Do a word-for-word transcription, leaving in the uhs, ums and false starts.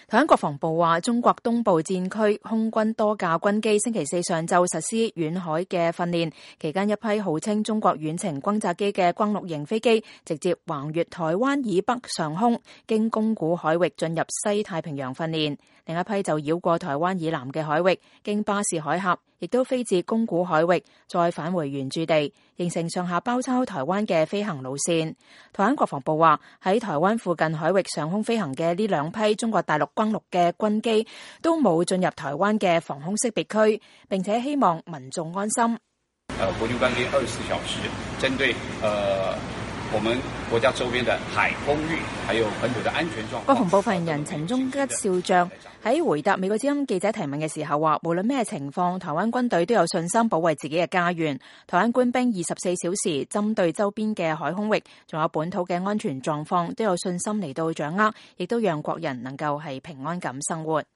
台灣國防部話，中國東部戰區空軍多架軍機星期四上晝實施遠海嘅訓練，期間一批號稱中國遠程轟炸機嘅轟六型飛機直接橫越台灣以北上空，經宮古海域進入西太平洋訓練；另一批就繞過台灣以南嘅海域，經巴士海峽，亦都飛至宮古海域，再返回原駐地，形成上下包抄台灣嘅飛行路線。台灣國防部話，喺台灣附近海域上空飛行嘅呢兩批中國大陸轟六嘅軍機都冇進入台灣嘅防空識別區，並且希望民眾安心。 呃，國軍官兵二十四小時針對呃我們國家周邊的海空域，還有本土的安全狀況。 國防部發言人陳忠吉少將喺回答美國之音記者提問嘅時候話，無論咩情況，台灣軍隊都有信心保衛自己嘅家園。台灣官兵二十四小時針對周邊嘅海空域，仲有本土嘅安全狀況，都有信心嚟到掌握，亦都讓國人能夠係平安咁生活。